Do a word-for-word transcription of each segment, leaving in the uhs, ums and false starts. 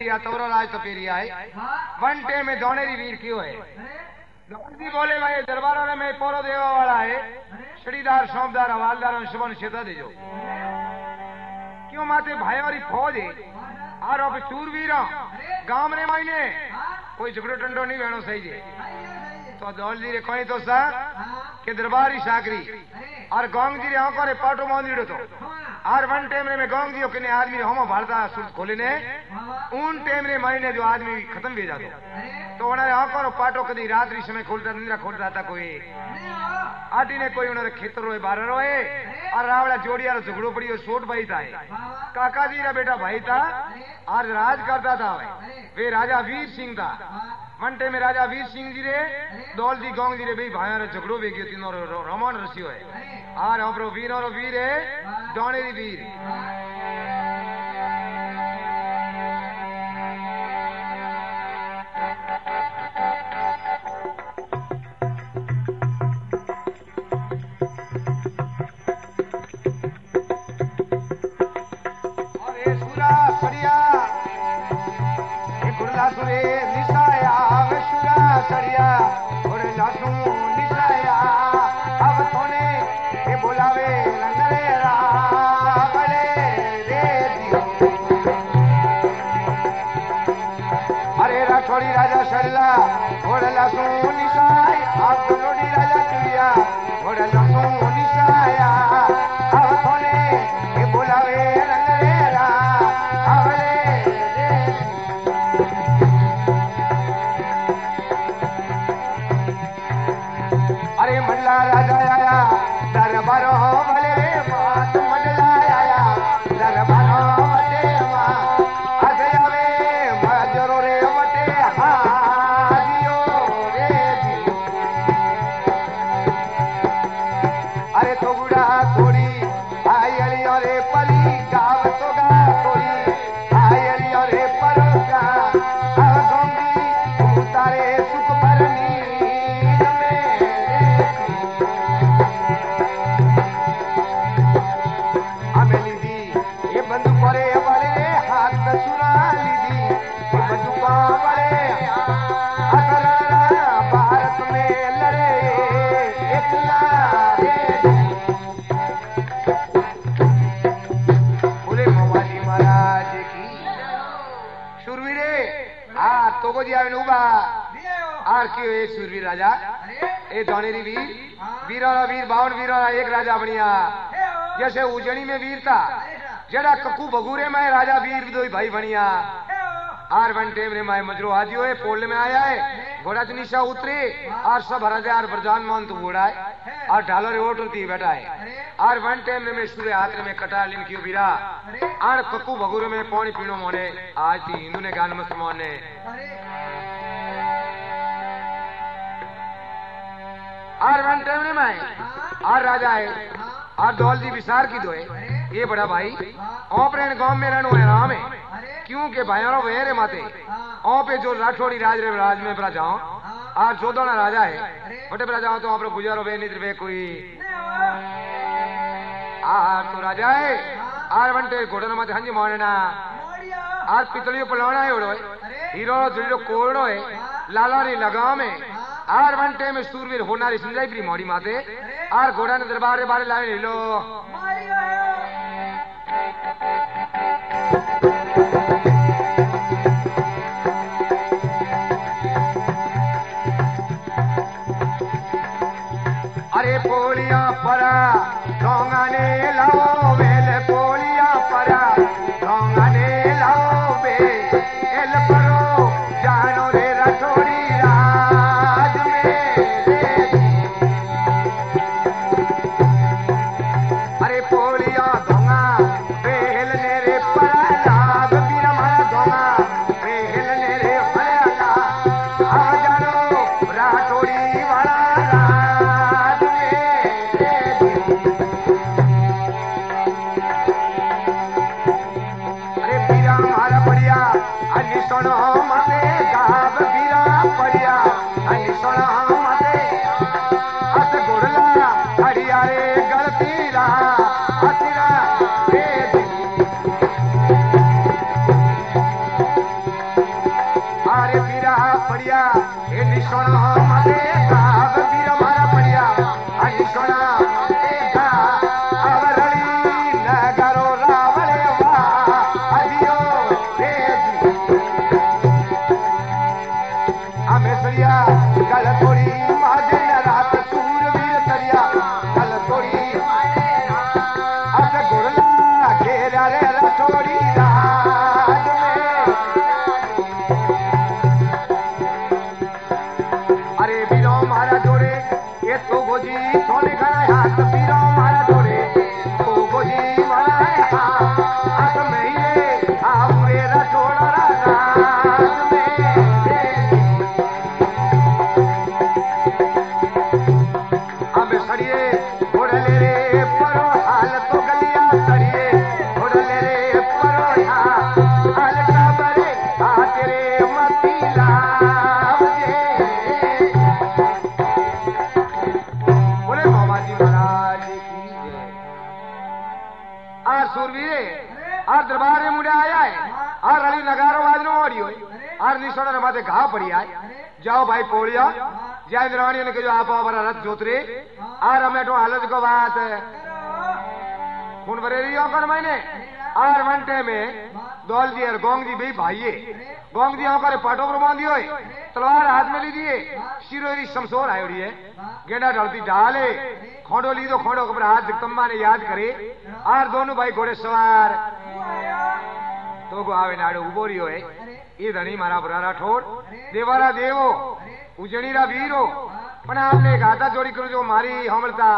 पेरिया तोरा राज तो पेरिया है वन टे में दौनेरी वीर क्यों है दौड़ी बोले भाई दरबार में पोरो देवा वाला है श्रीदार सौंपदार हवालदार और शुभन क्षेत्र देजो क्यों माते भाई और फौज है और अब शूरवीर गांव रे मायने कोई झगड़ो टंडो नहीं बहनो सही जे तो दौल जी रे कोई तो सा के दरबारी साकरी और गोंग जी रे आंखों रे पाटो मोंदीड़ो तो और वन टाइम रे में गोंग जी किने आदमी होमो भारता सुल खोले ने उन टाइम रे महीने जो आदमी खत्म भी जातो तो उन्हें आंखों रो पाटो कदी रात्रि समय खोलता निंद्रा खोलता था कोई आटी ने कोई उन्हें खेतर रोए बारह रोए और रावड़ा जोड़िया रो झगड़ो पड़ी सोट भाई था काका जी रा बेटा भाई था और राज करता था वे राजा वीर सिंह था मंटे में राजा वीर सिंह जी रे दौल जी गोंग जी रे भाई भाई रे झगड़ो भी गयो तीनों रमन रसियो है और हमरो वीर और वीर है दौनेरी वीर सुरे निसाया विशुरा सरिया और लासू निसाया अब तोने के बुलावे रंगले रावले रे दियो अरे राठौड़ी राजा सरला और लासू निसाया अब लोडी राजा चुलिया और लासू निसाया अब तोने के बुलावे रंगले रावले राजा आया दरबारो भले मात मंडला आया दरबारो वटे मा अजयावे मजरो रे वटे हादियो रे दियो अरे थोड़ा थोड़ी आयली अरे पली गाव तो गा थोड़ी आयली अरे परोगा गोंगी उतारे सुख भरनी सूरवीर राजा ए दौनेरी वीर वीरा वीर बावन वीरा एक राजा बनिया जैसे उजनी में वीर था जड़ा ककू बगूरे में राजा वीर दो भाई बनिया आर वन टेम रे माए मजरो आदियो है पोल में आया है घोड़ा चनीसा उतरे और सब हजार प्रधान मोहन तो घोड़ा है और ढालो रे ओट होती बैठा है और वन टेम में सूर्य हाथ में कटा लिन क्यों वीरा और ककू बगूरे में पानी पीनो मोने आज थी हिंदू ने गान मुसलमान ने और वन टाइम में आए और राजा है और दौल जी विसार की दो है ये बड़ा भाई ओपरेन गांव में रहनो है राम है क्यों के भाइयों वेरे माते ओ पे जो राठौड़ी राज रे राज में बड़ा जाओ और चौदह राजा है बटे बड़ा जाओ तो आप गुजारो वे निद्र वे कोई आ तो राजा है और वनटे घोड़न माते हंजी मारना और पितलियो पलाना है ओड़ो हीरो जुड़ो कोड़ो है लाला रे लगाम है आर वनटे में सूरवीर होनारी संजयपुरी मोड़ी माते आर घोड़ा ने दरबार रे बारे लाए लो अरे पोलिया परा डोंगा ने लाओ वेल पोलिया परा डोंगा ने लाओ बे एल परो जानो रे रठौड़ी बढ़िया ये निशोना मते का वीर हमारा बढ़िया आ निशोना मते का अवरली नगरो रावले वा अदियो हे हमें सरिया कल थोड़ी महाजन रात सूरवीर सरिया कल थोड़ी अस गुरला घेरा रे रठोड़ी राज में अरे बीरो मारा जोड़े ये तो गोजी सोने खाना हाथ बीरो मारा जोड़े तो गोजी वाला है हाथ में ही ले आऊरे रठोड़ा राज में हमें सड़िए घोड़ले रे परो हाल तो गलिया सड़िए घोड़ले रे परो हाल काबरे आ तेरे मती लाव जे बोले मामाजी महाराज की जय। आज सूरवीरे आज दरबार में मुंडे आया है आज रली नगारो वाजनो ओड़ी होई आज निशोड़ा ने माथे घा पड़ी आए जाओ भाई पोड़िया जय इंद्राणी ने कहो आप हमारा रथ जोतरे आर हमें तो हालत को बात खून भरे रही हो कर मैंने आर घंटे में दौल जी और गोंग जी भी भाईये गोंग जी होकर पाटो पर बांधी होए तलवार हाथ में ली दिए शिरोरी शमशोर आयोड़ी है गेंडा ढलती डाले खोडो ली दो खोडो कबर हाथ जगदम्बा ने याद करे आर दोनों भाई घोड़े सवार तो को आवे नाड़ो उबो रही होए ये धनी मारा बुरारा ठोड़ देवारा देवो उजड़ीरा वीरो पण आपने गाता जोड़ी करो जो मारी हमलता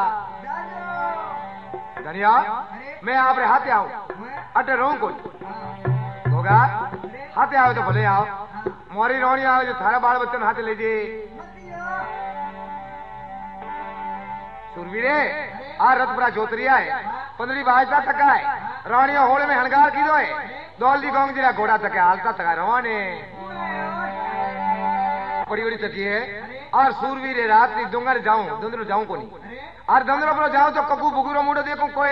धनिया मैं आप रे हाथे आऊं अटे रो कोई होगा हाथे आओ तो भले आओ मोरी रोनी आओ जो थारा बाल बच्चन हाथे ले जे सुरवीरे आ रथ बड़ा जोतरिया है पंद्री बाजता तक है रानिया होले में हणगार की दो है दौल दी गोंग जीरा घोड़ा तक हालता तक रवाने बड़ी बड़ी तकी है और सूरवीर रात की दुंगर जाऊं दुंदरो जाऊं को नहीं और दुंदरो पर जाऊं तो कबू बुगुरो मुड़ो देखो कोई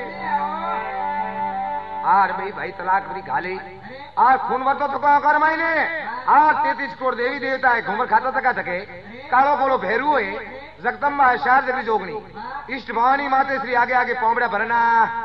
आर भाई भाई तलाक बड़ी गाली और खून वर्तो तो को कर माइने आर तैतीस करोड़ देवी देवता है घूमर खाता तका तके कालो बोलो भैरू है जगदम्बा है शार जगरी जोगनी इष्ट भवानी माते श्री आगे आगे पौमड़ा भरना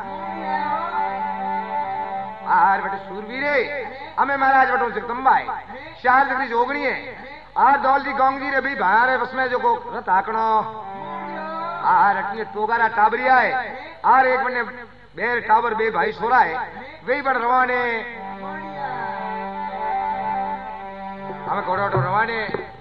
आर बेटे सूरवीरे हमें महाराज बटो जगदम्बा है शार जगरी जोगनी है आर दौल जी गोंग जी रे भी भारे बस में जो को रथ आकणो आर अटने तोगारा टाबरिया है आर एक बने बेर टावर बे भाई सोरा है वे बड़ रवाने हमें घोड़ा रवाने